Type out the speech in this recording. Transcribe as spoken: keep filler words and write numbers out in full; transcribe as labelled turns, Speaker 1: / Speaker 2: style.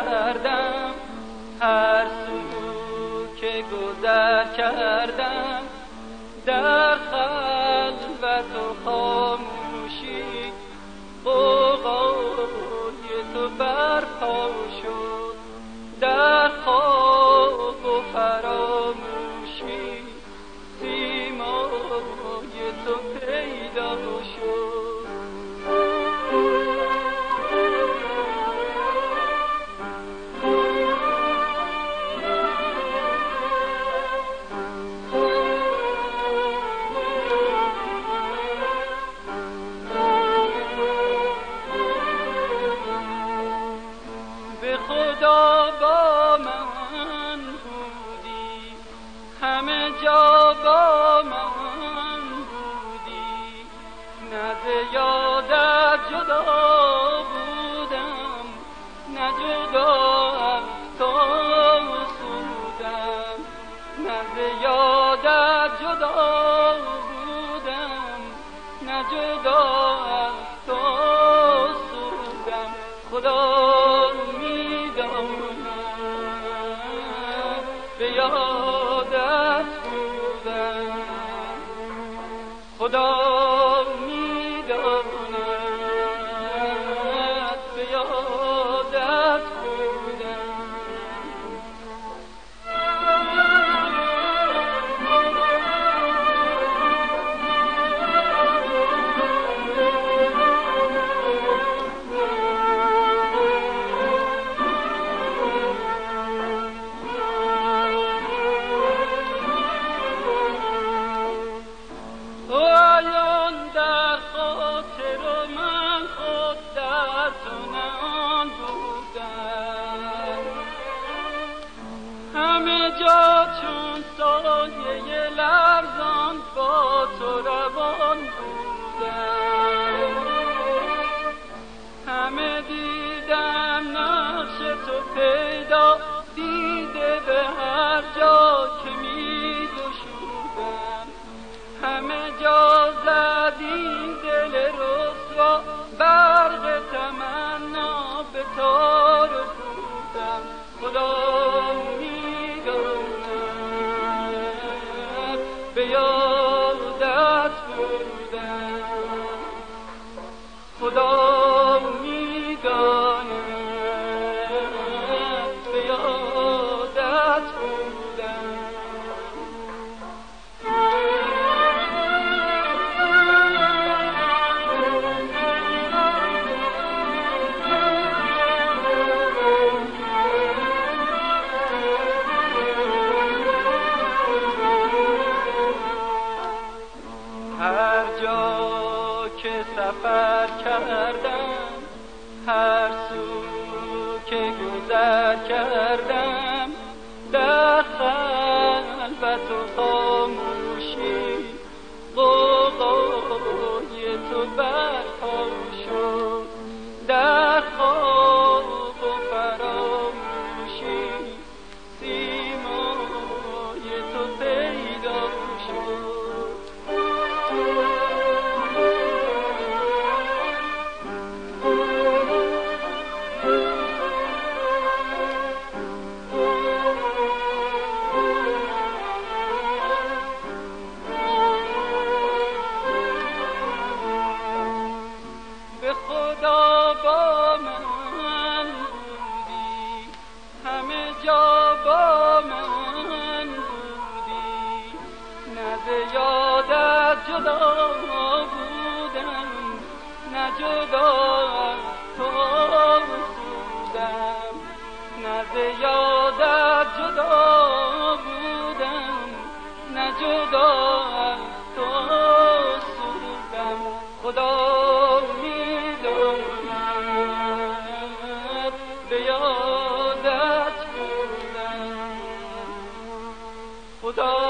Speaker 1: کردم، هر سو که گذر کردم، در خلوت و خاموشی غوغای تو برپا شد، در خواب و فراموشی سیمای تو پیدا شد. به خدا با من بودی، همه جا با من بودی، نه ز یادت جدا بودم، نه جدا از تو سودم، نه ز یادت جدا بودم، نه جدا از تو سودم. خدا به یادت بودم، خدا میداند به یادت بودم. همه جا چون سایه لرزان با تو روان بودم، همه دیدم نقش تو پیدا، دیده به هر جا که می گشودم، همه جا زدیم دل رسوا، برق تمنا به تار بودم. خدا به یادت بودم، خدا میداند به یادت بودم. هر جا که سفر کردم، هر سو که گذر کردم، در خلوت و خاموشی غوغای تو برپا شد، در خواب و فراموشی سیمای تو پیدا شد. به خدا با من بودی، همه جا با من بودی، نه ز یادت جدا بودم، نه جدا از تو سودم، نه ز یادت جدا بودم، نه جدا از تو سودم. خدا به یادت بودم، خدا